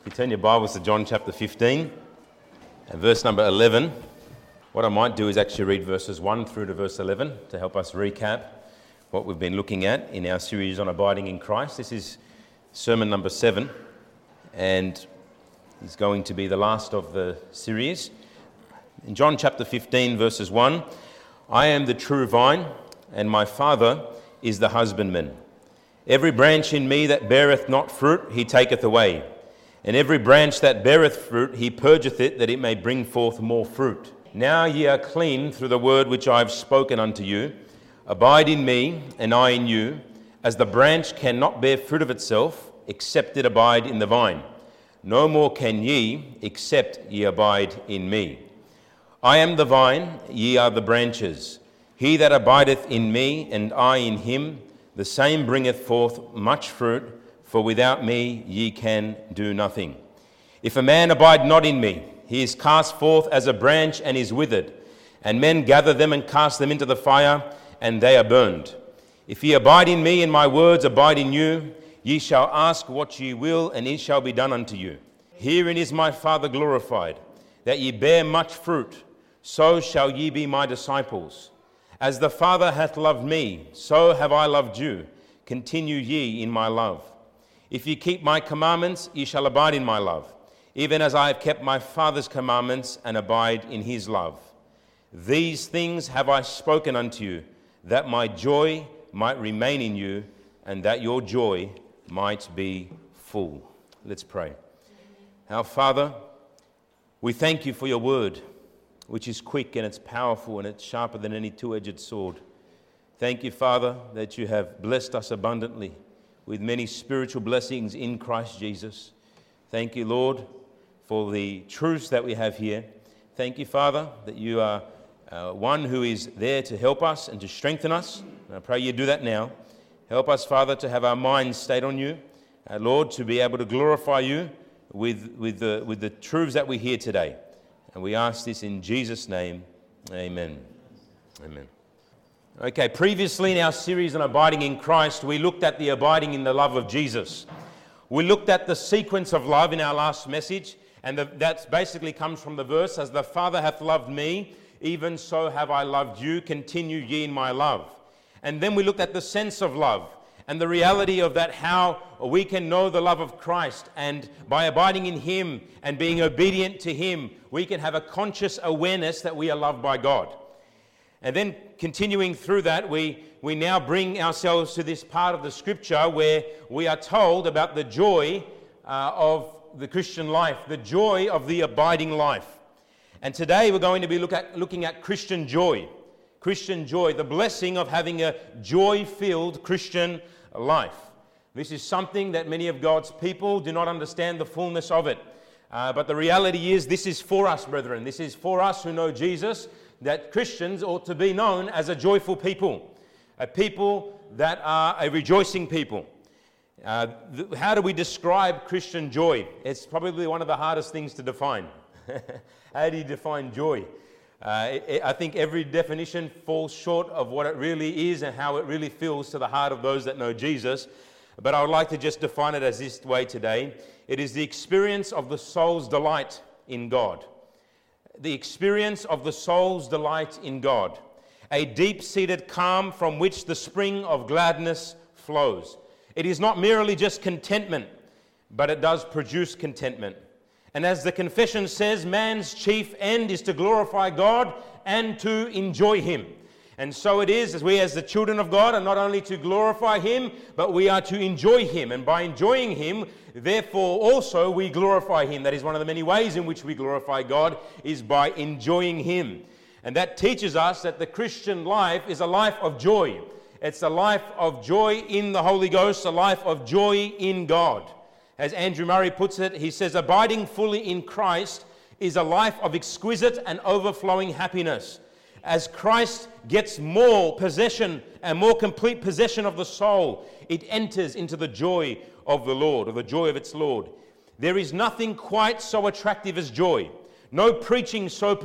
If you turn your Bibles to John chapter 15 and verse number 11, what I might do is actually read verses 1 through to verse 11 to help us recap what we've been looking at in our series on abiding in Christ. This is sermon number 7 and it's going to be the last of the series. In John chapter 15 verses 1, I am the true vine and my Father is the husbandman. Every branch in me that beareth not fruit, he taketh away. And every branch that beareth fruit, he purgeth it, that it may bring forth more fruit. Now ye are clean through the word which I have spoken unto you. Abide in me, and I in you, as the branch cannot bear fruit of itself, except it abide in the vine. No more can ye, except ye abide in me. I am the vine, ye are the branches. He that abideth in me, and I in him, the same bringeth forth much fruit, for without me ye can do nothing. If a man abide not in me, he is cast forth as a branch and is withered, and men gather them and cast them into the fire, and they are burned. If ye abide in me, and my words abide in you, ye shall ask what ye will, and it shall be done unto you. Herein is my Father glorified, that ye bear much fruit, so shall ye be my disciples. As the Father hath loved me, so have I loved you. Continue ye in my love. If ye keep my commandments, ye shall abide in my love, even as I have kept my Father's commandments and abide in his love. These things have I spoken unto you, that my joy might remain in you, and that your joy might be full. Let's pray. Our Father, we thank you for your word, which is quick and it's powerful and it's sharper than any two-edged sword. Thank you, Father, that you have blessed us abundantly with many spiritual blessings in Christ Jesus. Thank you, Lord, for the truths that we have here. Thank you, Father, that you are one who is there to help us and to strengthen us. And I pray you do that now. Help us, Father, to have our minds stayed on you. Lord, to be able to glorify you with the truths that we hear today. And we ask this in Jesus' name. Amen. Amen. Okay, previously in our series on abiding in Christ, we looked at the abiding in the love of Jesus. We looked at the sequence of love in our last message, and that basically comes from the verse, as the Father hath loved me, even so have I loved you, continue ye in my love. And then we looked at the sense of love and the reality of that, how we can know the love of Christ, and by abiding in him and being obedient to him, we can have a conscious awareness that we are loved by God. And then continuing through that, we now bring ourselves to this part of the scripture where we are told about the joy of the Christian life, the joy of the abiding life. And today we're going to be looking at Christian joy. Christian joy, the blessing of having a joy-filled Christian life. This is something that many of God's people do not understand the fullness of it. But the reality is, this is for us, brethren. This is for us who know Jesus, that Christians ought to be known as a joyful people, a people that are a rejoicing people. How do we describe Christian joy? It's probably one of the hardest things to define. How do you define joy? I think every definition falls short of what it really is and how it really feels to the heart of those that know Jesus. But I would like to just define it as this way today. It is the experience of the soul's delight in God. The experience of the soul's delight in God. A deep-seated calm from which the spring of gladness flows. It is not merely just contentment, but it does produce contentment. And as the confession says, man's chief end is to glorify God and to enjoy him. And so it is, as the children of God are not only to glorify him, but we are to enjoy him. And by enjoying him, therefore also we glorify him. That is one of the many ways in which we glorify God, is by enjoying him. And that teaches us that the Christian life is a life of joy. It's a life of joy in the Holy Ghost, a life of joy in God. As Andrew Murray puts it, he says, abiding fully in Christ is a life of exquisite and overflowing happiness. As Christ gets more possession and more complete possession of the soul, it enters into the joy of the Lord, or the joy of its Lord. There is nothing quite so attractive as joy. No preaching so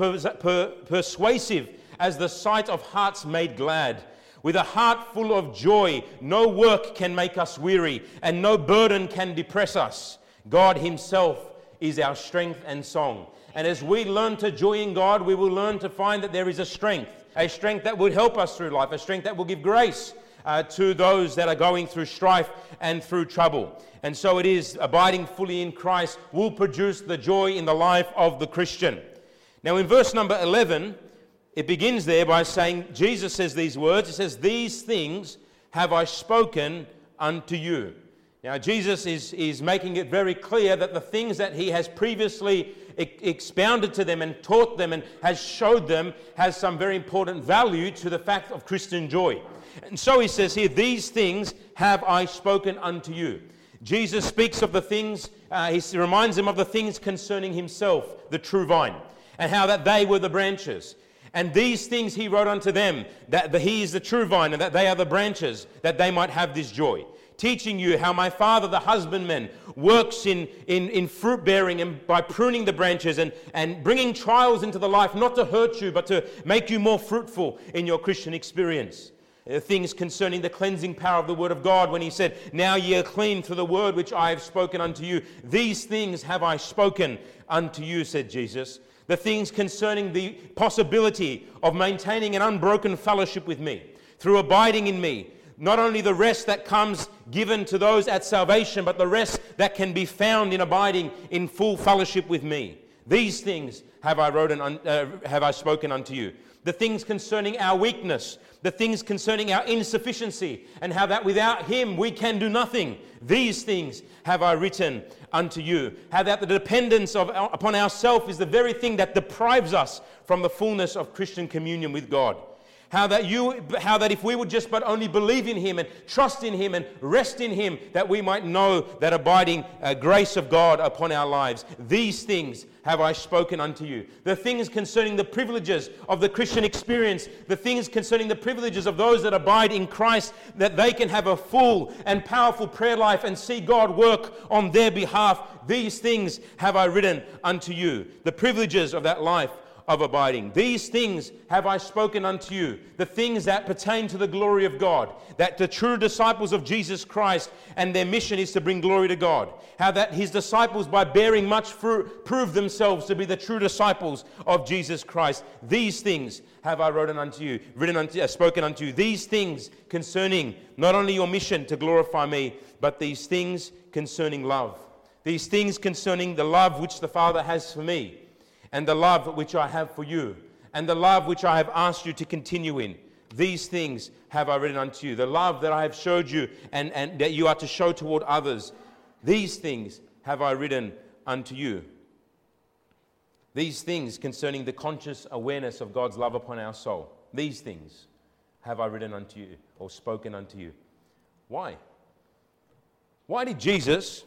persuasive as the sight of hearts made glad. With a heart full of joy, no work can make us weary, and no burden can depress us. God himself is our strength and song. And as we learn to joy in God, we will learn to find that there is a strength that will help us through life, a strength that will give grace to those that are going through strife and through trouble. And so it is, abiding fully in Christ will produce the joy in the life of the Christian. Now in verse number 11, it begins there by saying, Jesus says these words, he says, "These things have I spoken unto you." Now Jesus is making it very clear that the things that he has previously expounded to them and taught them and has showed them has some very important value to the fact of Christian joy. And so he says here, "These things have I spoken unto you." Jesus speaks of the things, he reminds them of the things concerning himself, the true vine, and how that they were the branches. And these things he wrote unto them, that he is the true vine and that they are the branches, that they might have this joy. Teaching you how my Father, the husbandman, works in fruit bearing and by pruning the branches and bringing trials into the life, not to hurt you, but to make you more fruitful in your Christian experience. Things concerning the cleansing power of the word of God, when he said, "Now ye are clean through the word which I have spoken unto you. These things have I spoken unto you," said Jesus. The things concerning the possibility of maintaining an unbroken fellowship with me through abiding in me. Not only the rest that comes given to those at salvation, but the rest that can be found in abiding in full fellowship with me. These things have I spoken unto you. The things concerning our weakness, the things concerning our insufficiency, and how that without him we can do nothing. These things have I written unto you. How that the dependence upon ourselves is the very thing that deprives us from the fullness of Christian communion with God. How that if we would just but only believe in him and trust in him and rest in him, that we might know that abiding grace of God upon our lives. These things have I spoken unto you. The things concerning the privileges of the Christian experience, the things concerning the privileges of those that abide in Christ, that they can have a full and powerful prayer life and see God work on their behalf. These things have I written unto you. The privileges of that life of abiding. These things have I spoken unto you, the things that pertain to the glory of God, that the true disciples of Jesus Christ and their mission is to bring glory to God. How that his disciples, by bearing much fruit, prove themselves to be the true disciples of Jesus Christ. These things have I spoken unto you. These things concerning not only your mission to glorify me, but these things concerning love. These things concerning the love which the Father has for me, and the love which I have for you, and the love which I have asked you to continue in. These things have I written unto you. The love that I have showed you and that you are to show toward others. These things have I written unto you. These things concerning the conscious awareness of God's love upon our soul. These things have I written unto you, or spoken unto you. Why? Why did Jesus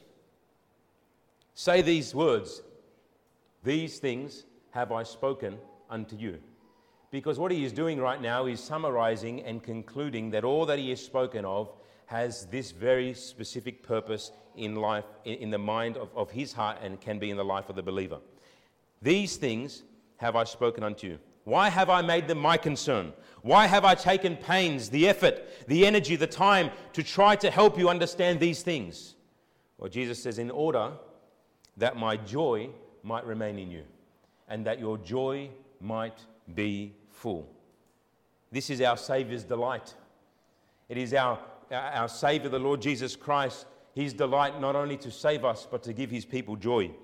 say these words? These things have I spoken unto you. Because what he is doing right now is summarizing and concluding that all that he has spoken of has this very specific purpose in life, in the mind of his heart, and can be in the life of the believer. These things have I spoken unto you. Why have I made them my concern? Why have I taken pains, the effort, the energy, the time to try to help you understand these things? Well, Jesus says, in order that my joy might remain in you, and that your joy might be full. This is our Saviour's delight. It is our Saviour, the Lord Jesus Christ, his delight not only to save us, but to give his people joy.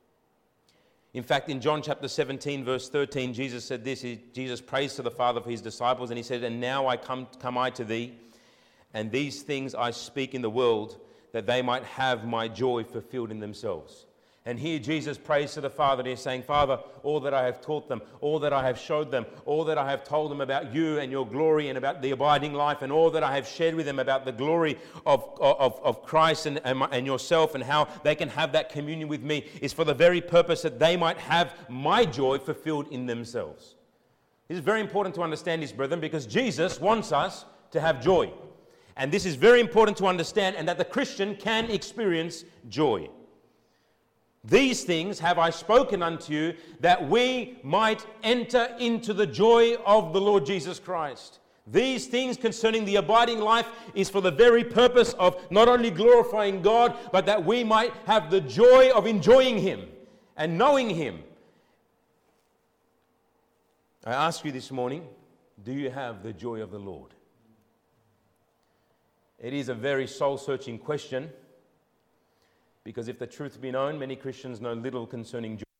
In fact, in John chapter 17, verse 13, Jesus said this. Jesus prays to the Father for his disciples, and he said, "And now I come I to thee, and these things I speak in the world, that they might have my joy fulfilled in themselves." And here Jesus prays to the Father, and he's saying, "Father, all that I have taught them, all that I have showed them, all that I have told them about you and your glory and about the abiding life, and all that I have shared with them about the glory of Christ and yourself, and how they can have that communion with me, is for the very purpose that they might have my joy fulfilled in themselves." This is very important to understand this, brethren, because Jesus wants us to have joy. And this is very important to understand, and that the Christian can experience joy. These things have I spoken unto you, that we might enter into the joy of the Lord Jesus Christ. These things concerning the abiding life is for the very purpose of not only glorifying God, but that we might have the joy of enjoying him. and knowing Him. I ask you this morning, do you have the joy of the Lord? It is a very soul-searching question, because if the truth be known, many Christians know little concerning joy.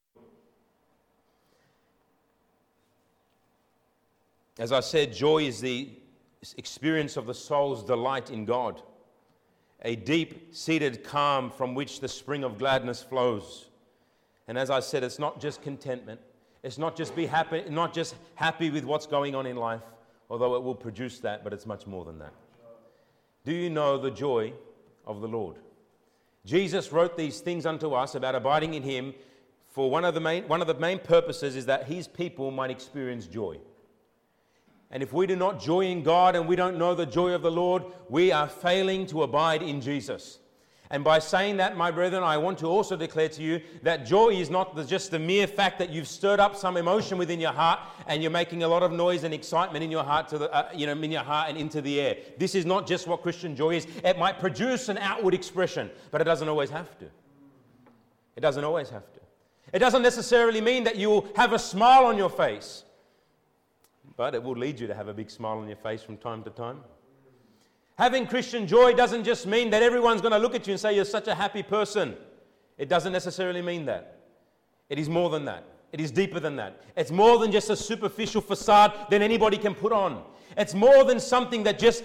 As I said, joy is the experience of the soul's delight in God, a deep-seated calm from which the spring of gladness flows. And as I said, it's not just contentment. It's not just happy with what's going on in life, although it will produce that, but it's much more than that. Do you know the joy of the Lord? Jesus wrote these things unto us about abiding in Him, for one of the main purposes is that His people might experience joy. And if we do not joy in God and we don't know the joy of the Lord, we are failing to abide in Jesus. And by saying that, my brethren, I want to also declare to you that joy is not just the mere fact that you've stirred up some emotion within your heart and you're making a lot of noise and excitement in your heart in your heart and into the air. This is not just what Christian joy is. It might produce an outward expression, but it doesn't always have to. It doesn't always have to. It doesn't necessarily mean that you will have a smile on your face, but it will lead you to have a big smile on your face from time to time. Having Christian joy doesn't just mean that everyone's going to look at you and say you're such a happy person. It doesn't necessarily mean that. It is more than that. It is deeper than that. It's more than just a superficial facade that anybody can put on. It's more than something that just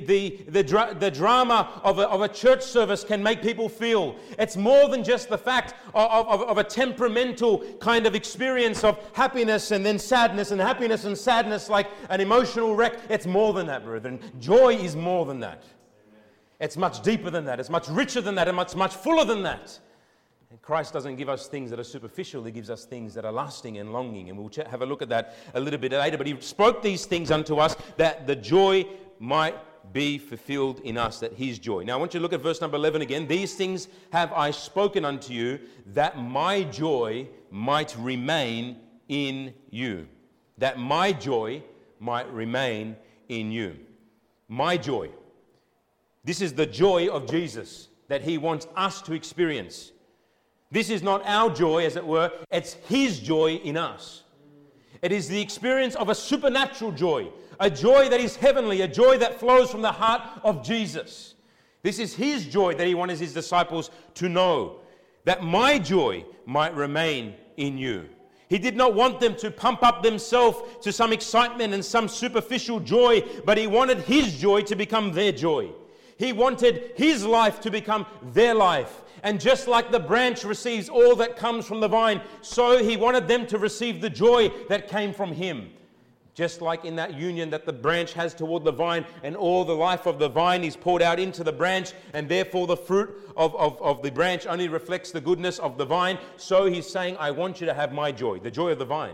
the drama of a church service can make people feel. It's more than just the fact of a temperamental kind of experience of happiness and then sadness and happiness and sadness, like an emotional wreck. It's more than that, brethren. Joy is more than that. Amen. It's much deeper than that. It's much richer than that and much fuller than that. And Christ doesn't give us things that are superficial. He gives us things that are lasting and longing. And we'll have a look at that a little bit later. But He spoke these things unto us that the joy might be fulfilled in us, that His joy. Now I want you to look at verse number 11 again. These things have I spoken unto you, that my joy might remain in you. That my joy might remain in you. My joy. This is the joy of Jesus that He wants us to experience. This is not our joy, as it were. It's His joy in us. It is the experience of a supernatural joy, a joy that is heavenly, a joy that flows from the heart of Jesus. This is His joy that He wanted His disciples to know, that my joy might remain in you. He did not want them to pump up themselves to some excitement and some superficial joy, but He wanted His joy to become their joy. He wanted His life to become their life. And just like the branch receives all that comes from the vine, so He wanted them to receive the joy that came from Him. Just like in that union that the branch has toward the vine, and all the life of the vine is poured out into the branch, and therefore the fruit of the branch only reflects the goodness of the vine. So He's saying, I want you to have my joy, the joy of the vine.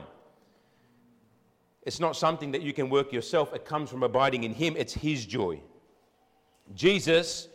It's not something that you can work yourself. It comes from abiding in Him. It's His joy. Jesus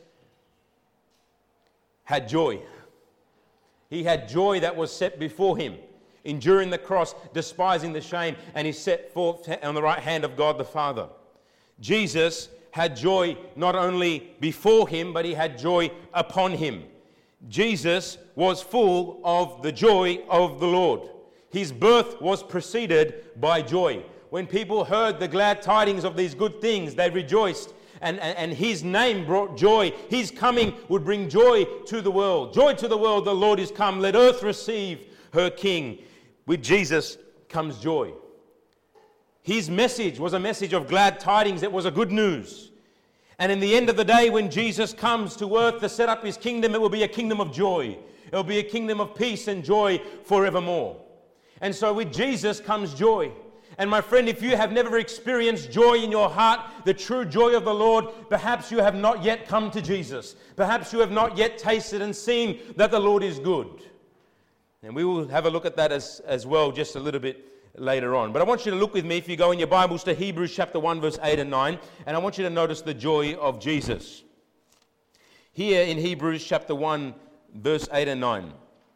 had joy. He had joy that was set before Him, enduring the cross, despising the shame, and He set forth on the right hand of God the Father. Jesus had joy not only before Him, but He had joy upon Him. Jesus was full of the joy of the Lord. His birth was preceded by joy. When people heard the glad tidings of these good things, they rejoiced. And His name brought joy. His coming would bring joy to the world. Joy to the world, the Lord is come. Let earth receive her King. With Jesus comes joy. His message was a message of glad tidings. It was a good news. And in the end of the day, when Jesus comes to earth to set up His kingdom, it will be a kingdom of joy. It will be a kingdom of peace and joy forevermore. And so with Jesus comes joy. And my friend, if you have never experienced joy in your heart, the true joy of the Lord, perhaps you have not yet come to Jesus. Perhaps you have not yet tasted and seen that the Lord is good. And we will have a look at that as well just a little bit later on. But I want you to look with me, if you go in your Bibles, to Hebrews chapter 1, verse 8 and 9. And I want you to notice the joy of Jesus. Here in Hebrews chapter 1, verse 8 and 9.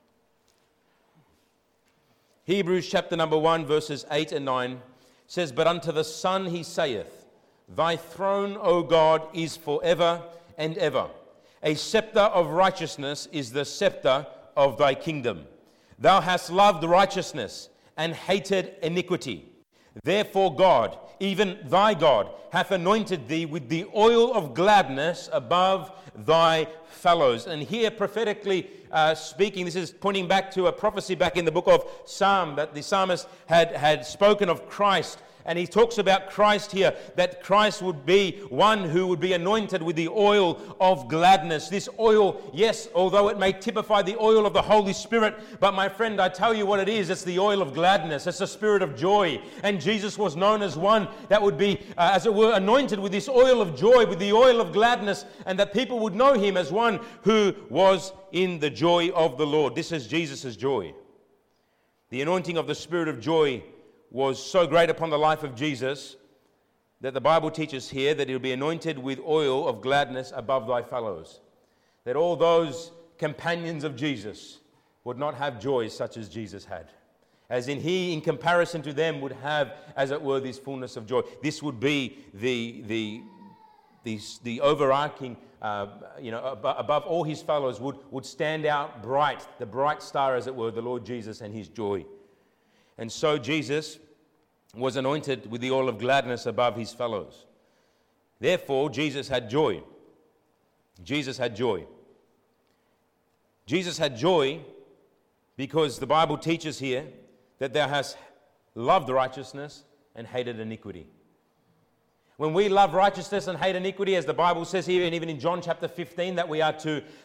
Hebrews chapter number 1, verses 8 and 9 says, But unto the Son He saith, Thy throne, O God, is forever and ever. A scepter of righteousness is the scepter of Thy kingdom. Thou hast loved righteousness and hated iniquity. Therefore God, even thy God, hath anointed thee with the oil of gladness above thy fellows. And here, prophetically speaking, this is pointing back to a prophecy back in the book of Psalm, that the psalmist had spoken of Christ. And he talks about Christ here, that Christ would be one who would be anointed with the oil of gladness. This oil, yes, although it may typify the oil of the Holy Spirit, but my friend, I tell you what it is. It's the oil of gladness. It's the spirit of joy. And Jesus was known as one that would be, as it were, anointed with this oil of joy, with the oil of gladness, and that people would know him as one who was in the joy of the Lord. This is Jesus' joy. The anointing of the spirit of joy was so great upon the life of Jesus that the Bible teaches here that he'll be anointed with oil of gladness above thy fellows. That all those companions of Jesus would not have joy such as Jesus had. As in he, in comparison to them, would have, as it were, this fullness of joy. This would be the overarching, above all his fellows would stand out bright, the bright star, as it were, the Lord Jesus and his joy. And so Jesus was anointed with the oil of gladness above his fellows. Therefore, Jesus had joy. Jesus had joy. Jesus had joy because the Bible teaches here that thou hast loved righteousness and hated iniquity. When we love righteousness and hate iniquity, as the Bible says here, and even in John chapter 15, that we are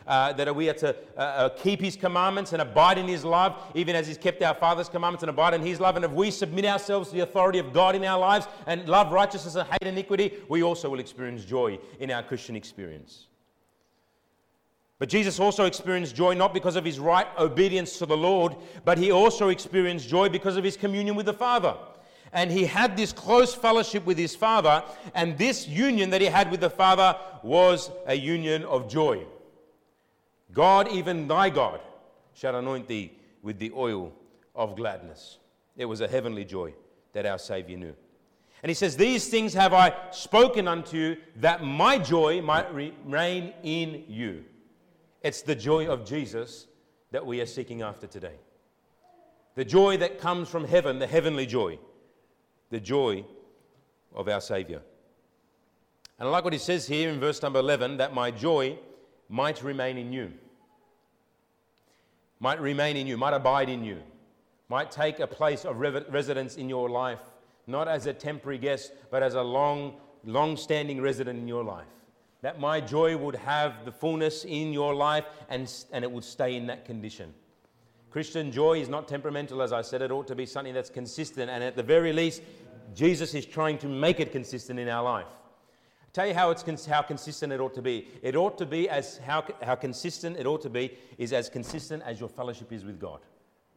to keep his commandments and abide in his love, even as he's kept our Father's commandments and abide in his love. And if we submit ourselves to the authority of God in our lives and love righteousness and hate iniquity, we also will experience joy in our Christian experience. But Jesus also experienced joy not because of his right obedience to the Lord, but he also experienced joy because of his communion with the Father. And he had this close fellowship with his Father, and this union that he had with the Father was a union of joy. God, even thy God, shall anoint thee with the oil of gladness. It was a heavenly joy that our Savior knew. And he says, these things have I spoken unto you, that my joy might reign in you. It's the joy of Jesus that we are seeking after today. The joy that comes from heaven, the heavenly joy. The joy of our Savior. And I like what he says here in verse number 11, that my joy might remain in you. Might remain in you, might abide in you. Might take a place of residence in your life, not as a temporary guest, but as a long-standing resident in your life. That my joy would have the fullness in your life and it would stay in that condition. Christian joy is not temperamental, as I said. It ought to be something that's consistent, and at the very least, Jesus is trying to make it consistent in our life. I'll tell you how consistent it ought to be. It ought to be how consistent it ought to be is as consistent as your fellowship is with God.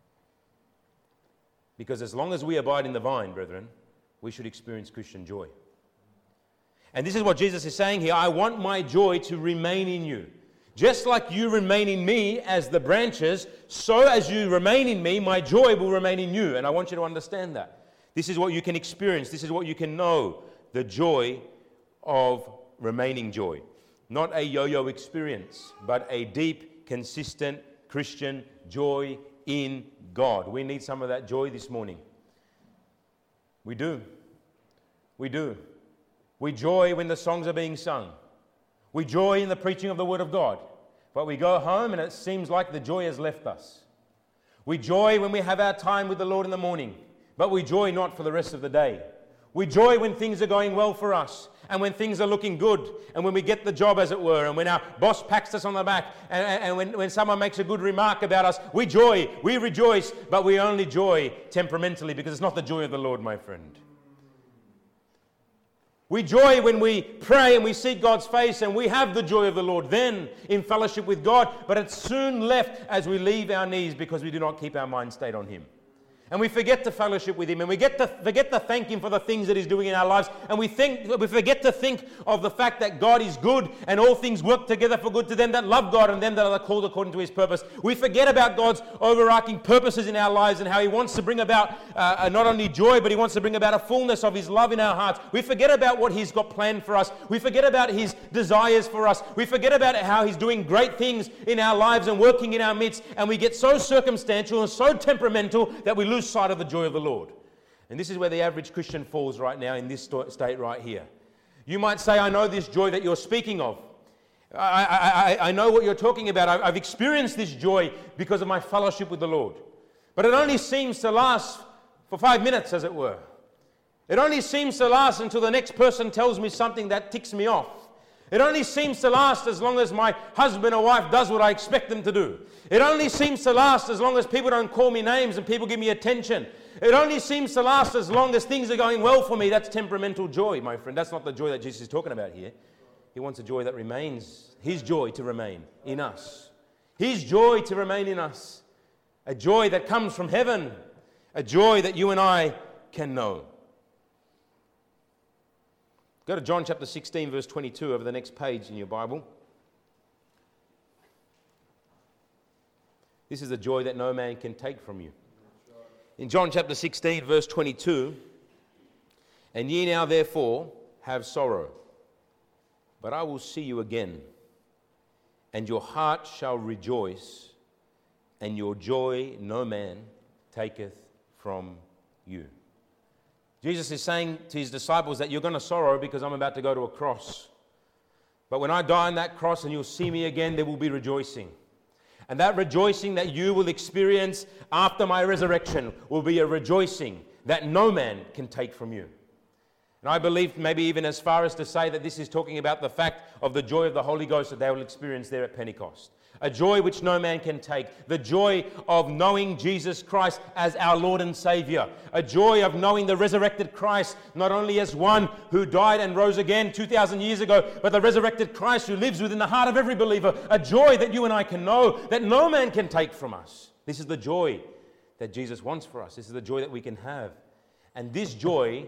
Because as long as we abide in the vine, brethren, we should experience Christian joy. And this is what Jesus is saying here. I want my joy to remain in you. Just like you remain in me as the branches, so as you remain in me, my joy will remain in you. And I want you to understand that. This is what you can experience. This is what you can know. The joy of remaining joy. Not a yo-yo experience, but a deep, consistent Christian joy in God. We need some of that joy this morning. We do. We do. We joy when the songs are being sung. We joy in the preaching of the Word of God. But we go home and it seems like the joy has left us. We joy when we have our time with the Lord in the morning. But we joy not for the rest of the day. We joy when things are going well for us. And when things are looking good. And when we get the job, as it were. And when our boss pats us on the back. And when someone makes a good remark about us. We joy. We rejoice. But we only joy temperamentally. Because it's not the joy of the Lord, my friend. We joy when we pray and we seek God's face and we have the joy of the Lord then in fellowship with God, but it's soon left as we leave our knees because we do not keep our mind stayed on Him. And we forget to fellowship with Him, and we forget to thank Him for the things that He's doing in our lives. And we forget to think of the fact that God is good and all things work together for good to them that love God and them that are called according to His purpose. We forget about God's overarching purposes in our lives and how He wants to bring about not only joy, but He wants to bring about a fullness of His love in our hearts. We forget about what He's got planned for us. We forget about His desires for us. We forget about how He's doing great things in our lives and working in our midst. And we get so circumstantial and so temperamental that we lose sight of the joy of the Lord. And this is where the average Christian falls right now in this state right here. You might say, I know this joy that you're speaking of. I know what you're talking about. I've experienced this joy because of my fellowship with the Lord. But it only seems to last for 5 minutes, as it were. It only seems to last until the next person tells me something that ticks me off. It only seems to last as long as my husband or wife does what I expect them to do. It only seems to last as long as people don't call me names and people give me attention. It only seems to last as long as things are going well for me. That's temperamental joy, my friend. That's not the joy that Jesus is talking about here. He wants a joy that remains, His joy to remain in us. His joy to remain in us. A joy that comes from heaven. A joy that you and I can know. Go to John chapter 16, verse 22 over the next page in your Bible. This is the joy that no man can take from you. In John chapter 16, verse 22, and ye now therefore have sorrow, but I will see you again, and your heart shall rejoice, and your joy no man taketh from you. Jesus is saying to His disciples that you're going to sorrow because I'm about to go to a cross. But when I die on that cross and you'll see me again, there will be rejoicing. And that rejoicing that you will experience after my resurrection will be a rejoicing that no man can take from you. And I believe maybe even as far as to say that this is talking about the fact of the joy of the Holy Ghost that they will experience there at Pentecost. A joy which no man can take. The joy of knowing Jesus Christ as our Lord and Savior. A joy of knowing the resurrected Christ, not only as one who died and rose again 2,000 years ago, but the resurrected Christ who lives within the heart of every believer. A joy that you and I can know, that no man can take from us. This is the joy that Jesus wants for us. This is the joy that we can have. And this joy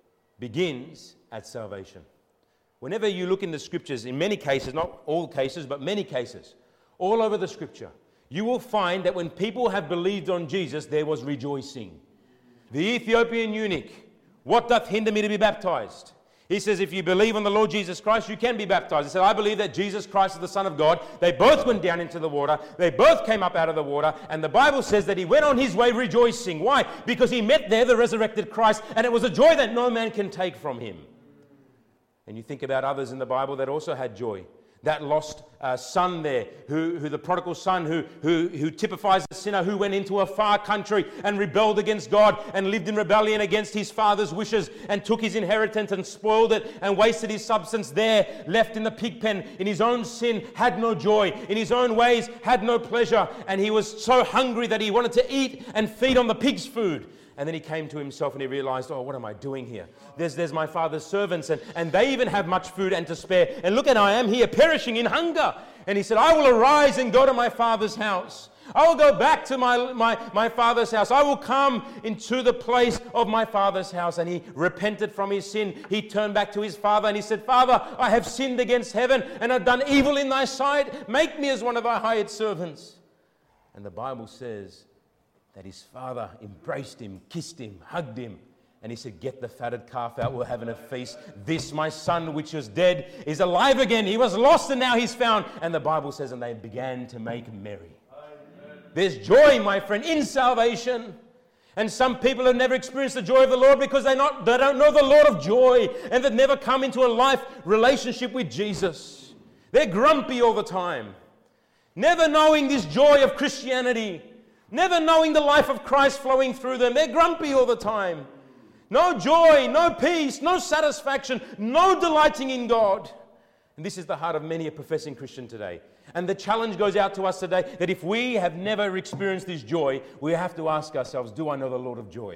begins at salvation. Whenever you look in the scriptures, in many cases, not all cases, but many cases, all over the scripture, you will find that when people have believed on Jesus, there was rejoicing. The Ethiopian eunuch, what doth hinder me to be baptized? He says, if you believe on the Lord Jesus Christ, you can be baptized. He said, I believe that Jesus Christ is the Son of God. They both went down into the water. They both came up out of the water. And the Bible says that he went on his way rejoicing. Why? Because he met there the resurrected Christ, and it was a joy that no man can take from him. And you think about others in the Bible that also had joy. That lost son there, who the prodigal son, who typifies the sinner who went into a far country and rebelled against God and lived in rebellion against his father's wishes and took his inheritance and spoiled it and wasted his substance there, left in the pig pen in his own sin, had no joy, in his own ways had no pleasure, and he was so hungry that he wanted to eat and feed on the pig's food. And then he came to himself and he realized, oh, what am I doing here? There's my father's servants and they even have much food and to spare. And look, and I am here perishing in hunger. And he said, I will arise and go to my father's house. I will go back to my father's house. I will come into the place of my father's house. And he repented from his sin. He turned back to his father and he said, Father, I have sinned against heaven and have done evil in thy sight. Make me as one of thy hired servants. And the Bible says that his father embraced him, kissed him, hugged him, and he said, get the fatted calf out, we're having a feast. This my son which was dead is alive again. He was lost and now he's found. And the Bible says, and they began to make merry. Amen. There's joy, my friend, in salvation. And some people have never experienced the joy of the Lord because they don't know the Lord of joy, and they've never come into a life relationship with Jesus. They're grumpy all the time, never knowing this joy of Christianity, never knowing the life of Christ flowing through them. They're grumpy all the time. No joy, no peace, no satisfaction, no delighting in God. And this is the heart of many a professing Christian today. And the challenge goes out to us today that if we have never experienced this joy, we have to ask ourselves, do I know the Lord of joy?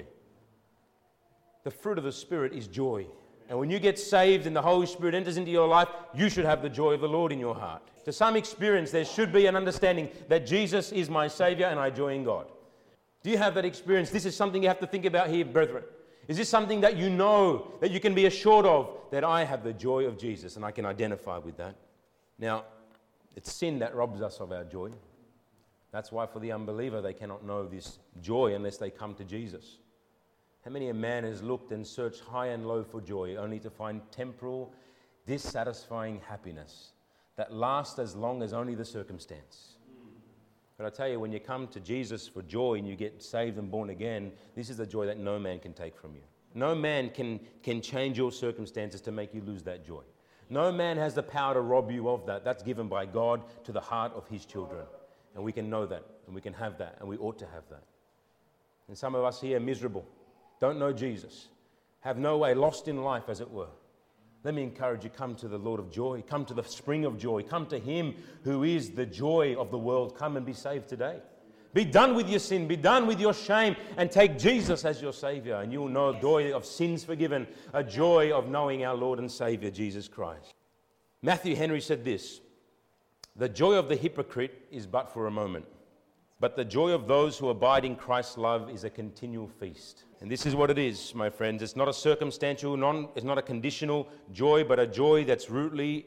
The fruit of the Spirit is joy. And when you get saved and the Holy Spirit enters into your life, you should have the joy of the Lord in your heart. To some experience, there should be an understanding that Jesus is my Savior and I joy in God. Do you have that experience? This is something you have to think about here, brethren. Is this something that you know, that you can be assured of, that I have the joy of Jesus and I can identify with that? Now, it's sin that robs us of our joy. That's why for the unbeliever, they cannot know this joy unless they come to Jesus. How many a man has looked and searched high and low for joy, only to find temporal, dissatisfying happiness that lasts as long as only the circumstance? But I tell you, when you come to Jesus for joy and you get saved and born again, this is the joy that no man can take from you. No man can change your circumstances to make you lose that joy. No man has the power to rob you of that. That's given by God to the heart of his children. And we can know that, and we can have that, and we ought to have that. And some of us here are miserable, don't know Jesus, have no way, lost in life as it were. Let me encourage you, come to the Lord of joy, come to the spring of joy, come to him who is the joy of the world. Come and be saved today. Be done with your sin, be done with your shame, and take Jesus as your Savior, and you will know a joy of sins forgiven, a joy of knowing our Lord and Savior, Jesus Christ. Matthew Henry said this: "The joy of the hypocrite is but for a moment, but the joy of those who abide in Christ's love is a continual feast." And this is what it is, my friends. It's not a circumstantial, it's not a conditional joy, but a joy that's rooted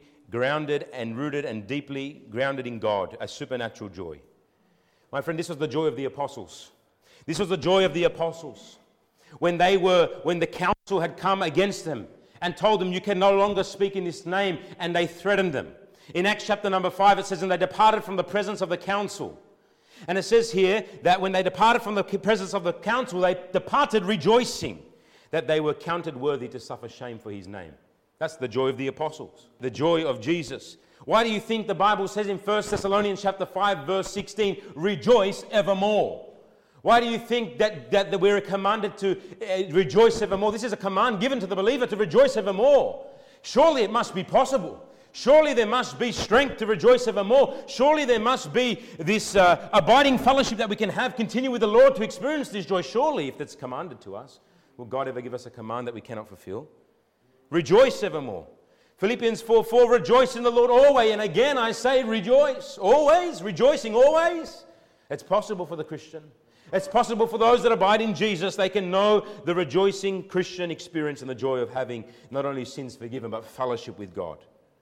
and deeply grounded in God, a supernatural joy. My friend, this was the joy of the apostles. This was the joy of the apostles. When the council had come against them and told them, you can no longer speak in this name, and they threatened them. In Acts chapter number 5, it says, and they departed from the presence of the council. And it says here that when they departed from the presence of the council, they departed rejoicing that they were counted worthy to suffer shame for his name. That's the joy of the apostles, the joy of Jesus. Why do you think the Bible says in 1 Thessalonians chapter 5, verse 16, rejoice evermore? Why do you think that we're commanded to rejoice evermore? This is a command given to the believer to rejoice evermore. Surely it must be possible. Surely there must be strength to rejoice evermore. Surely there must be this abiding fellowship that we can have, continue with the Lord to experience this joy. Surely, if that's commanded to us, will God ever give us a command that we cannot fulfill? Rejoice evermore. Philippians 4:4, rejoice in the Lord always. And again I say rejoice. Always, rejoicing always. It's possible for the Christian. It's possible for those that abide in Jesus. They can know the rejoicing Christian experience and the joy of having not only sins forgiven, but fellowship with God.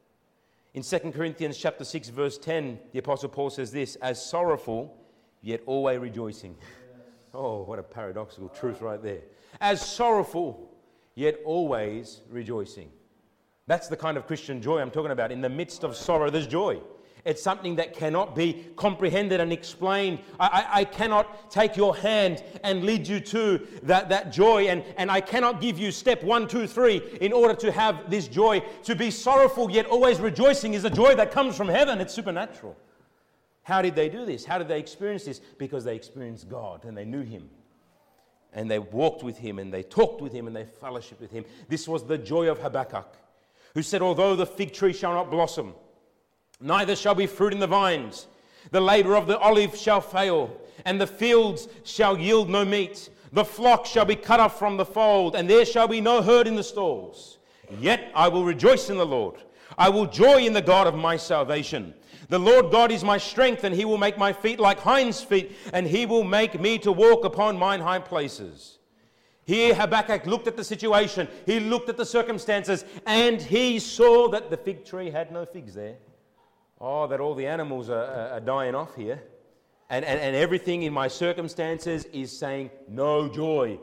In 2 Corinthians chapter 6, verse 10, the Apostle Paul says this, as sorrowful, yet always rejoicing. Oh, what a paradoxical truth right there. As sorrowful, yet always rejoicing. That's the kind of Christian joy I'm talking about. In the midst of sorrow, there's joy. It's something that cannot be comprehended and explained. I cannot take your hand and lead you to that joy. And I cannot give you step 1, 2, 3 in order to have this joy. To be sorrowful yet always rejoicing is a joy that comes from heaven. It's supernatural. How did they do this? How did they experience this? Because they experienced God and they knew him. And they walked with him and they talked with him and they fellowshiped with him. This was the joy of Habakkuk, who said, although the fig tree shall not blossom, neither shall be fruit in the vines, the labor of the olive shall fail, and the fields shall yield no meat. The flock shall be cut off from the fold, and there shall be no herd in the stalls. Yet I will rejoice in the Lord. I will joy in the God of my salvation. The Lord God is my strength, and he will make my feet like hinds' feet, and he will make me to walk upon mine high places. Here Habakkuk looked at the situation, he looked at the circumstances, and he saw that the fig tree had no figs there. Oh, that all the animals are dying off here. And everything in my circumstances is saying, no joy,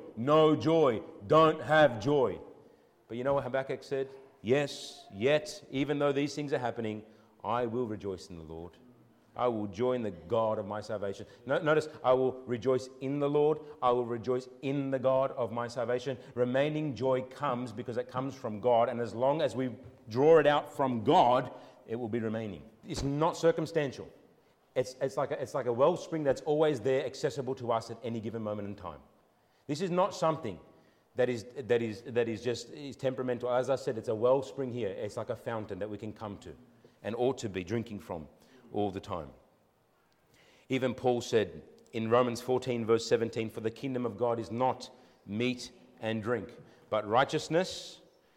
don't have joy. But you know what Habakkuk said? Yes, yet, even though these things are happening, I will rejoice in the Lord. I will joy in the God of my salvation. Notice, I will rejoice in the Lord. I will rejoice in the God of my salvation. Remaining joy comes because it comes from God. And as long as we draw it out from God, it will be remaining. It's not circumstantial. It's like a wellspring that's always there, accessible to us at any given moment in time. This is not something that is just temperamental. As I said, it's a wellspring here. It's like a fountain that we can come to and ought to be drinking from all the time. Even Paul said in Romans 14 verse 17, for the kingdom of God is not meat and drink, but righteousness,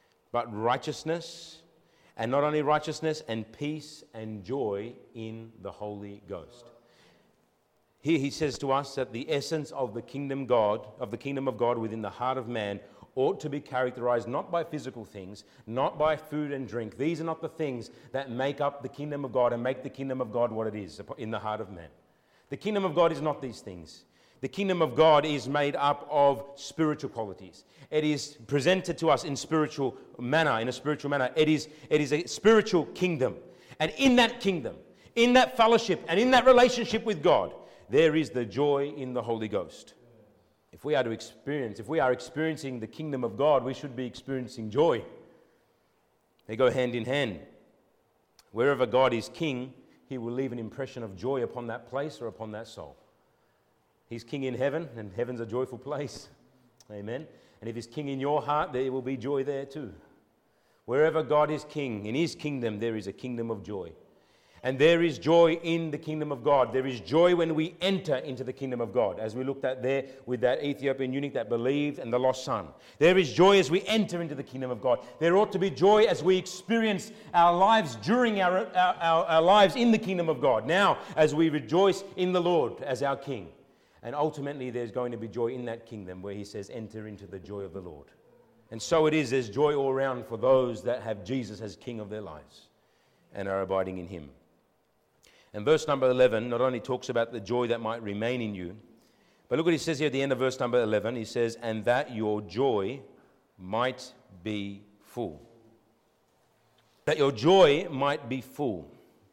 and not only righteousness, and peace and joy in the Holy Ghost. Here he says to us that the essence of the kingdom of God within the heart of man ought to be characterized not by physical things, not by food and drink. These are not the things that make up the kingdom of God and make the kingdom of God what it is in the heart of man. The kingdom of God is not these things. The kingdom of God is made up of spiritual qualities. It is presented to us in a spiritual manner. It is a spiritual kingdom. And in that kingdom, in that fellowship, and in that relationship with God, there is the joy in the Holy Ghost. If we are experiencing the kingdom of God, we should be experiencing joy. They go hand in hand. Wherever God is king, he will leave an impression of joy upon that place or upon that soul. He's king in heaven, and heaven's a joyful place. Amen. And if he's king in your heart, there will be joy there too. Wherever God is king, in his kingdom, there is a kingdom of joy. And there is joy in the kingdom of God. There is joy when we enter into the kingdom of God, as we looked at there with that Ethiopian eunuch that believed and the lost son. There is joy as we enter into the kingdom of God. There ought to be joy as we experience our lives during our lives in the kingdom of God. Now, as we rejoice in the Lord as our King. And ultimately, there's going to be joy in that kingdom where he says, enter into the joy of the Lord. And so it is, there's joy all around for those that have Jesus as King of their lives and are abiding in him. And verse number 11 not only talks about the joy that might remain in you, but look what he says here at the end of verse number 11. He says, and that your joy might be full. That your joy might be full.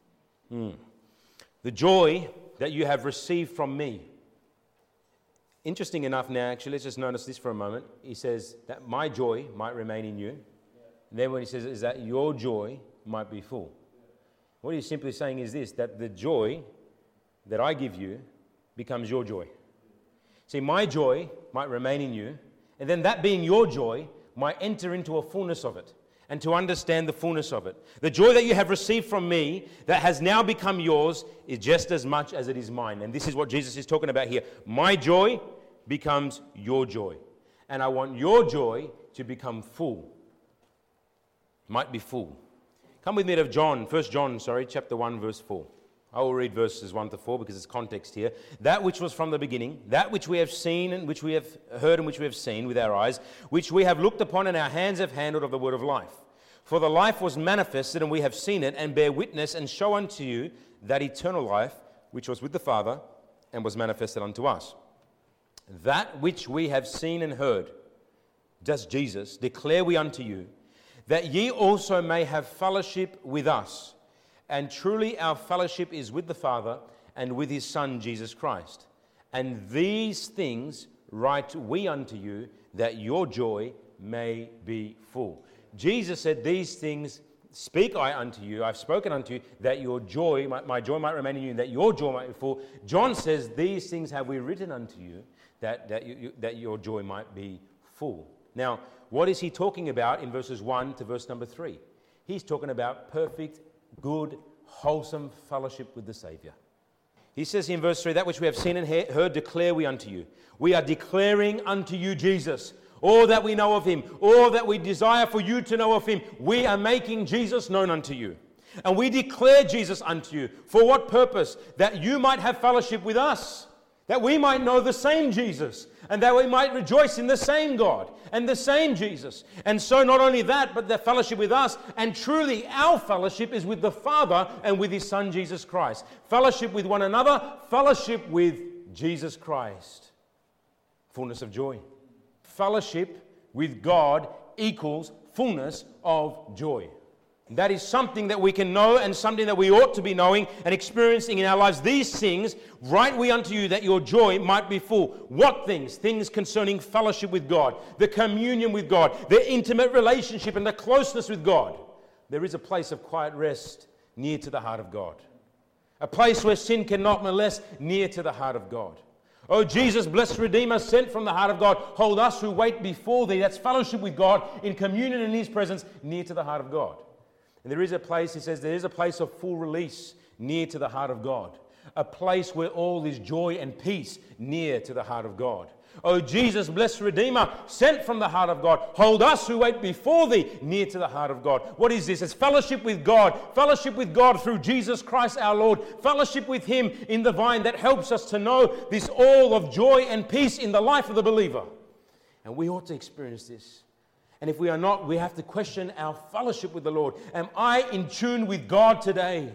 The joy that you have received from me. Interesting enough now, actually, let's just notice this for a moment. He says that my joy might remain in you. And then what he says is that your joy might be full. What he's simply saying is this, that the joy that I give you becomes your joy. See, my joy might remain in you, and then that being your joy might enter into a fullness of it, and to understand the fullness of it. The joy that you have received from me that has now become yours is just as much as it is mine. And this is what Jesus is talking about here. My joy becomes your joy. And I want your joy to become full. Might be full. Come with me to John, 1 John, chapter 1, verse 4. I will read verses 1 to 4 because it's context here. That which was from the beginning, that which we have seen and which we have heard and which we have seen with our eyes, which we have looked upon and our hands have handled of the word of life. For the life was manifested and we have seen it and bear witness and show unto you that eternal life which was with the Father and was manifested unto us. That which we have seen and heard, just Jesus, declare we unto you, that ye also may have fellowship with us. And truly our fellowship is with the Father and with his Son, Jesus Christ. And these things write we unto you, that your joy may be full. Jesus said, these things speak I unto you, I've spoken unto you, that your joy, my joy might remain in you, and that your joy might be full. John says, these things have we written unto you, that your joy might be full. Now, what is he talking about in verses 1 to verse number 3? He's talking about perfect, good, wholesome fellowship with the Savior. He says in verse 3, that which we have seen and heard declare we unto you. We are declaring unto you Jesus, all that we know of him, all that we desire for you to know of him. We are making Jesus known unto you. And we declare Jesus unto you. For what purpose? That you might have fellowship with us. That we might know the same Jesus, and that we might rejoice in the same God and the same Jesus. And so not only that, but the fellowship with us, and truly our fellowship is with the Father and with his Son Jesus Christ. Fellowship with one another, fellowship with Jesus Christ. Fullness of joy. Fellowship with God equals fullness of joy. That is something that we can know and something that we ought to be knowing and experiencing in our lives. These things write we unto you that your joy might be full. What things? Things concerning fellowship with God, the communion with God, the intimate relationship and the closeness with God. There is a place of quiet rest near to the heart of God. A place where sin cannot molest, near to the heart of God. Oh, Jesus, blessed Redeemer, sent from the heart of God, hold us who wait before thee. That's fellowship with God in communion in his presence, near to the heart of God. And there is a place, he says, there is a place of full release near to the heart of God, a place where all is joy and peace near to the heart of God. O Jesus, blessed Redeemer, sent from the heart of God, hold us who wait before thee near to the heart of God. What is this? It's fellowship with God through Jesus Christ our Lord, fellowship with Him in the vine that helps us to know this all of joy and peace in the life of the believer. And we ought to experience this. And if we are not, we have to question our fellowship with the Lord. Am I in tune with God today?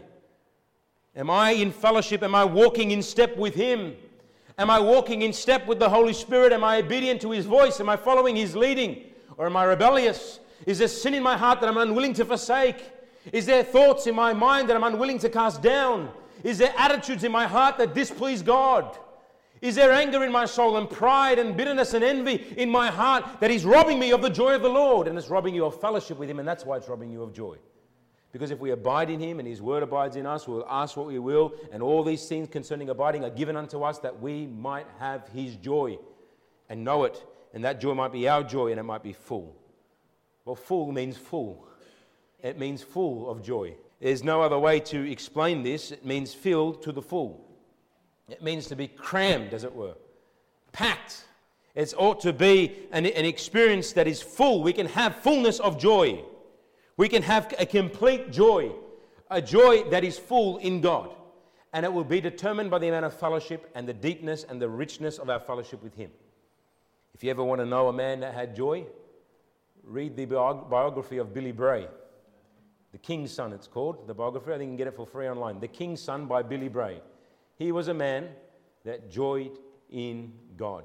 Am I in fellowship? Am I walking in step with Him? Am I walking in step with the Holy Spirit? Am I obedient to His voice? Am I following His leading? Or am I rebellious? Is there sin in my heart that I'm unwilling to forsake? Is there thoughts in my mind that I'm unwilling to cast down? Is there attitudes in my heart that displease God? Is there anger in my soul and pride and bitterness and envy in my heart that is robbing me of the joy of the Lord? And it's robbing you of fellowship with Him, and that's why it's robbing you of joy. Because if we abide in Him and His word abides in us, we'll ask what we will, and all these things concerning abiding are given unto us that we might have His joy and know it, and that joy might be our joy and it might be full. Well, full means full. It means full of joy. There's no other way to explain this. It means filled to the full. It means to be crammed, as it were, packed. It ought to be an experience that is full. We can have fullness of joy. We can have a complete joy, a joy that is full in God. And it will be determined by the amount of fellowship and the deepness and the richness of our fellowship with Him. If you ever want to know a man that had joy, read the biography of Billy Bray. The King's Son, it's called, the biography. I think you can get it for free online. The King's Son by Billy Bray. He was a man that joyed in God.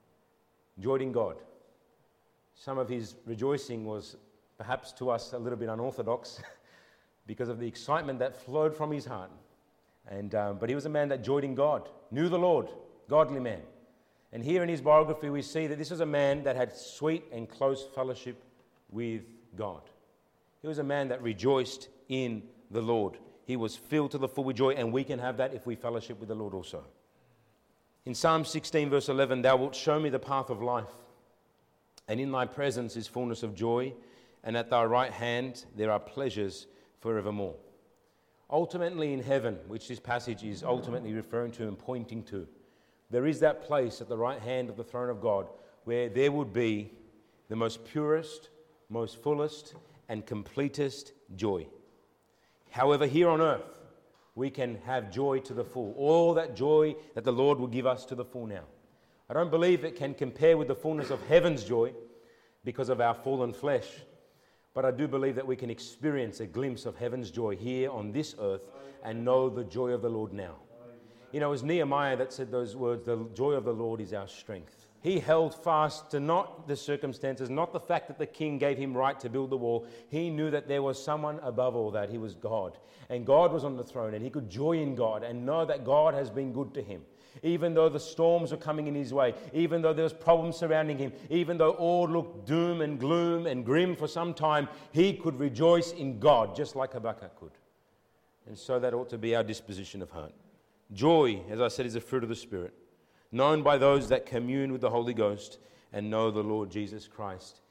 Joyed in God. Some of his rejoicing was perhaps to us a little bit unorthodox because of the excitement that flowed from his heart. But he was a man that joyed in God, knew the Lord, godly man. And here in his biography we see that this was a man that had sweet and close fellowship with God. He was a man that rejoiced in the Lord. He was filled to the full with joy, and we can have that if we fellowship with the Lord also. In Psalm 16 verse 11, thou wilt show me the path of life, and in thy presence is fullness of joy, and at thy right hand there are pleasures forevermore. Ultimately in heaven, which this passage is ultimately referring to and pointing to, there is that place at the right hand of the throne of God where there would be the most purest, most fullest, and completest joy. However, here on earth, we can have joy to the full. All that joy that the Lord will give us to the full now. I don't believe it can compare with the fullness of heaven's joy because of our fallen flesh. But I do believe that we can experience a glimpse of heaven's joy here on this earth and know the joy of the Lord now. You know, it was Nehemiah that said those words, the joy of the Lord is our strength. He held fast to not the circumstances, not the fact that the king gave him right to build the wall. He knew that there was someone above all that. He was God. And God was on the throne, and he could joy in God and know that God has been good to him. Even though the storms were coming in his way, even though there was problems surrounding him, even though all looked doom and gloom and grim for some time, he could rejoice in God, just like Habakkuk could. And so that ought to be our disposition of heart. Joy, as I said, is a fruit of the Spirit, known by those that commune with the Holy Ghost and know the Lord Jesus Christ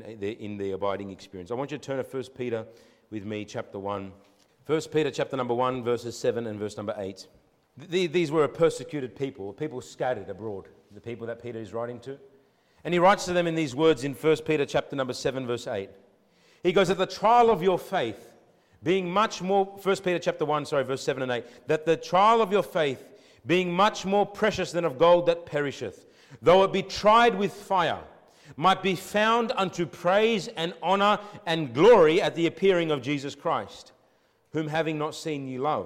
in the abiding experience. I want you to turn to 1 Peter with me, chapter 1. 1 Peter chapter number 1, verses 7 and verse number 8. These were a persecuted people scattered abroad, the people that Peter is writing to. And he writes to them in these words in 1 Peter chapter number 7, verse 8. He goes, that the trial of your faith, being much more, 1 Peter chapter 1, verse 7 and 8, that the trial of your faith, being much more precious than of gold that perisheth, though it be tried with fire, might be found unto praise and honor and glory at the appearing of Jesus Christ, whom having not seen ye love,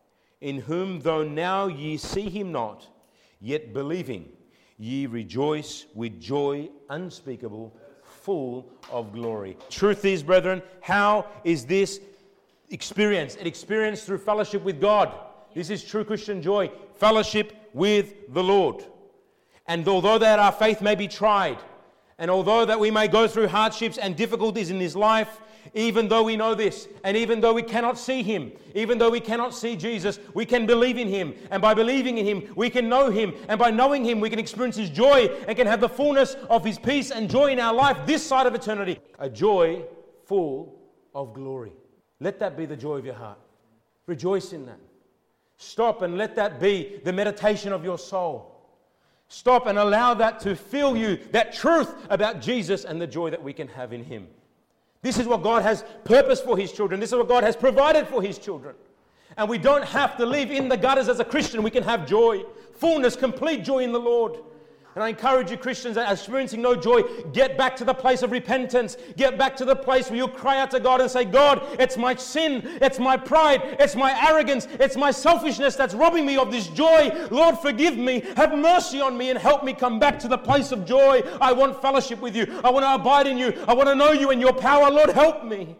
in whom though now ye see him not, yet believing, ye rejoice with joy unspeakable, full of glory. Truth is, brethren, how is this experienced? It experienced through fellowship with God. This is true Christian joy, fellowship with the Lord. And although that our faith may be tried, and although that we may go through hardships and difficulties in this life, even though we know this, and even though we cannot see him, even though we cannot see Jesus, we can believe in him. And by believing in him, we can know him. And by knowing him, we can experience his joy and can have the fullness of his peace and joy in our life this side of eternity. A joy full of glory. Let that be the joy of your heart. Rejoice in that. Stop and let that be the meditation of your soul. Stop and allow that to fill you, that truth about Jesus and the joy that we can have in Him. This is what God has purposed for His children. This is what God has provided for His children. And we don't have to live in the gutters as a Christian. We can have joy, fullness, complete joy in the Lord. And I encourage you, Christians that are experiencing no joy, get back to the place of repentance. Get back to the place where you cry out to God and say, God, it's my sin, it's my pride, it's my arrogance, it's my selfishness that's robbing me of this joy. Lord, forgive me, have mercy on me, and help me come back to the place of joy. I want fellowship with you. I want to abide in you. I want to know you and your power. Lord, help me.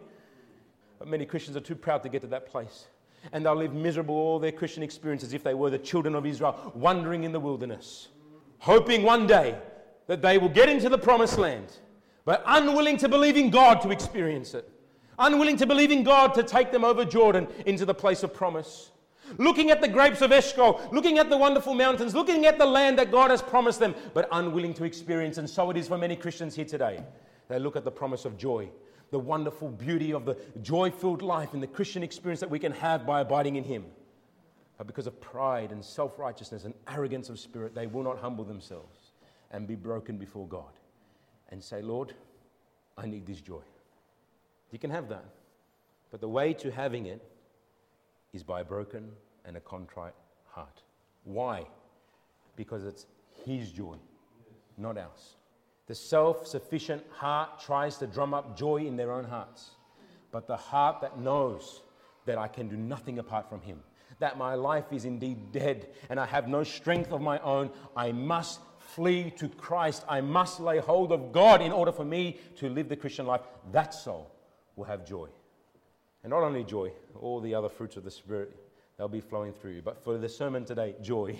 But many Christians are too proud to get to that place. And they'll live miserable all their Christian experience as if they were the children of Israel, wandering in the wilderness, hoping one day that they will get into the promised land, but unwilling to believe in God to experience it. Unwilling to believe in God to take them over Jordan into the place of promise. Looking at the grapes of Eshcol, looking at the wonderful mountains, looking at the land that God has promised them, but unwilling to experience. And so it is for many Christians here today. They look at the promise of joy, the wonderful beauty of the joy-filled life and the Christian experience that we can have by abiding in Him. But because of pride and self-righteousness and arrogance of spirit, they will not humble themselves and be broken before God and say, Lord, I need this joy. You can have that. But the way to having it is by a broken and a contrite heart. Why? Because it's His joy, not ours. The self-sufficient heart tries to drum up joy in their own hearts. But the heart that knows that I can do nothing apart from Him, that my life is indeed dead and I have no strength of my own, I must flee to Christ. I must lay hold of God in order for me to live the Christian life. That soul will have joy. And not only joy, all the other fruits of the Spirit, they'll be flowing through you. But for the sermon today, joy.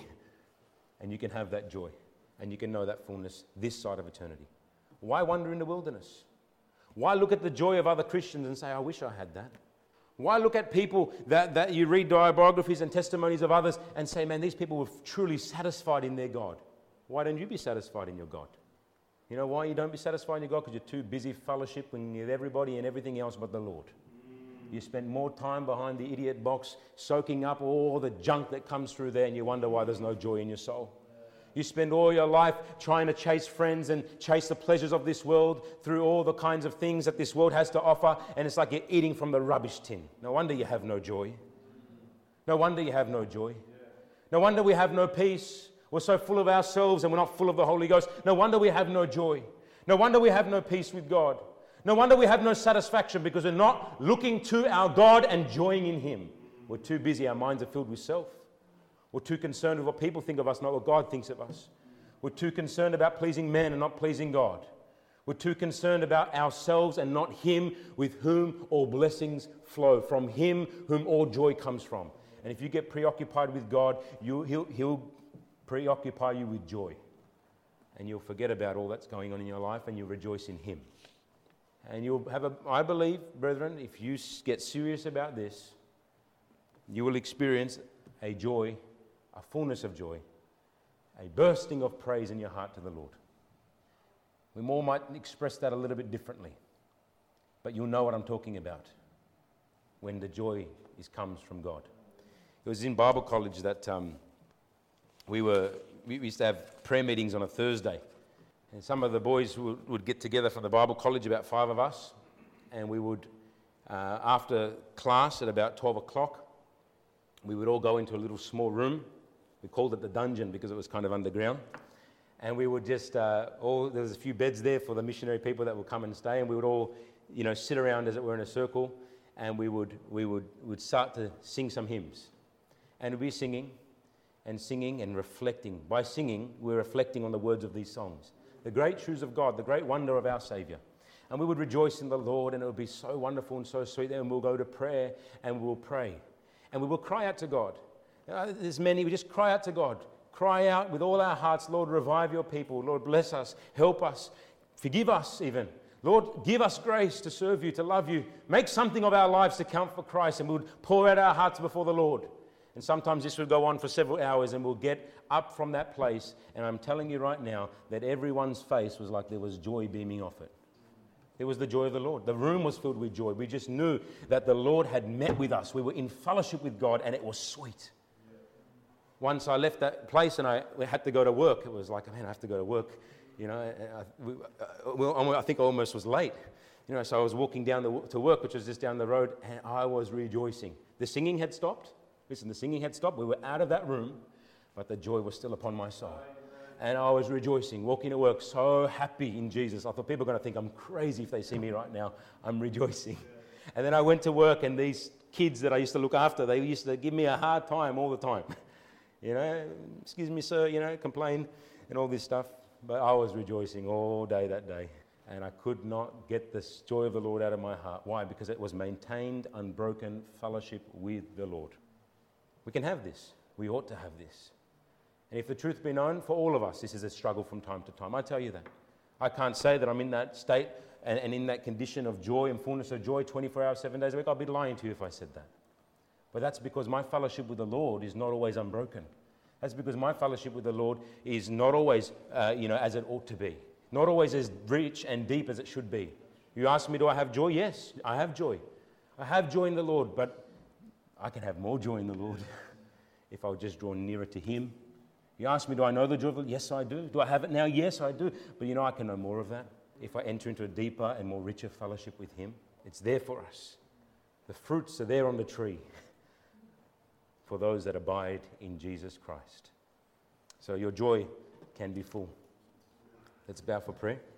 And you can have that joy. And you can know that fullness this side of eternity. Why wander in the wilderness? Why look at the joy of other Christians and say, I wish I had that? Why look at people that you read biographies and testimonies of others and say, man, these people were truly satisfied in their God? Why don't you be satisfied in your God? You know why you don't be satisfied in your God? Because you're too busy fellowshipping with everybody and everything else but the Lord. You spend more time behind the idiot box soaking up all the junk that comes through there, and you wonder why there's no joy in your soul. You spend all your life trying to chase friends and chase the pleasures of this world through all the kinds of things that this world has to offer, and it's like you're eating from the rubbish tin. No wonder you have no joy. No wonder you have no joy. No wonder we have no peace. We're so full of ourselves and we're not full of the Holy Ghost. No wonder we have no joy. No wonder we have no peace with God. No wonder we have no satisfaction, because we're not looking to our God and joying in Him. We're too busy. Our minds are filled with self. We're too concerned with what people think of us, not what God thinks of us. We're too concerned about pleasing men and not pleasing God. We're too concerned about ourselves and not Him, with whom all blessings flow, from Him whom all joy comes from. And if you get preoccupied with God, He'll preoccupy you with joy. And you'll forget about all that's going on in your life, and you'll rejoice in Him. And you'll have I believe, brethren, if you get serious about this, you will experience a joy, a fullness of joy, a bursting of praise in your heart to the Lord. We more might express that a little bit differently, but you'll know what I'm talking about when the joy comes from God. It was in Bible college that we used to have prayer meetings on a Thursday, and some of the boys would get together for the Bible college, about 5 of us, and we would, after class at about 12 o'clock, we would all go into a little small room. We called it the dungeon because it was kind of underground. And we would just, there was a few beds there for the missionary people that would come and stay, and we would all, sit around, as it were, in a circle, and we would start to sing some hymns. And we'd be singing and reflecting. By singing, we're reflecting on the words of these songs. The great truths of God, the great wonder of our Saviour. And we would rejoice in the Lord, and it would be so wonderful and so sweet. And we'll go to prayer, and we'll pray. And we will cry out to God. There's many, we just cry out to God. Cry out with all our hearts, Lord, revive your people. Lord, bless us, help us, forgive us even. Lord, give us grace to serve you, to love you. Make something of our lives to count for Christ, and we would pour out our hearts before the Lord. And sometimes this would go on for several hours, and we'll get up from that place, and I'm telling you right now that everyone's face was like there was joy beaming off it. It was the joy of the Lord. The room was filled with joy. We just knew that the Lord had met with us. We were in fellowship with God, and it was sweet. once I left that place and we had to go to work, it was like, man, I have to go to work. You know, I think I almost was late. You know, so I was walking down to work, which was just down the road, and I was rejoicing. The singing had stopped. Listen, the singing had stopped. We were out of that room, but the joy was still upon my soul. And I was rejoicing, walking to work, so happy in Jesus. I thought people are going to think I'm crazy if they see me right now. I'm rejoicing. And then I went to work, and these kids that I used to look after, they used to give me a hard time all the time. You know, excuse me, sir, you know, complain and all this stuff. But I was rejoicing all day that day. And I could not get the joy of the Lord out of my heart. Why? Because it was maintained, unbroken fellowship with the Lord. We can have this. We ought to have this. And if the truth be known, for all of us, this is a struggle from time to time. I tell you that. I can't say that I'm in that state and in that condition of joy and fullness of joy 24 hours, 7 days a week. I'd be lying to you if I said that. But that's because my fellowship with the Lord is not always unbroken. That's because my fellowship with the Lord is not always, as it ought to be. Not always as rich and deep as it should be. You ask me, do I have joy? Yes, I have joy. I have joy in the Lord, but I can have more joy in the Lord if I'll just draw nearer to Him. You ask me, do I know the joy of the Lord? Yes, I do. Do I have it now? Yes, I do. But I can know more of that if I enter into a deeper and more richer fellowship with Him. It's there for us. The fruits are there on the tree for those that abide in Jesus Christ. So your joy can be full. Let's bow for prayer.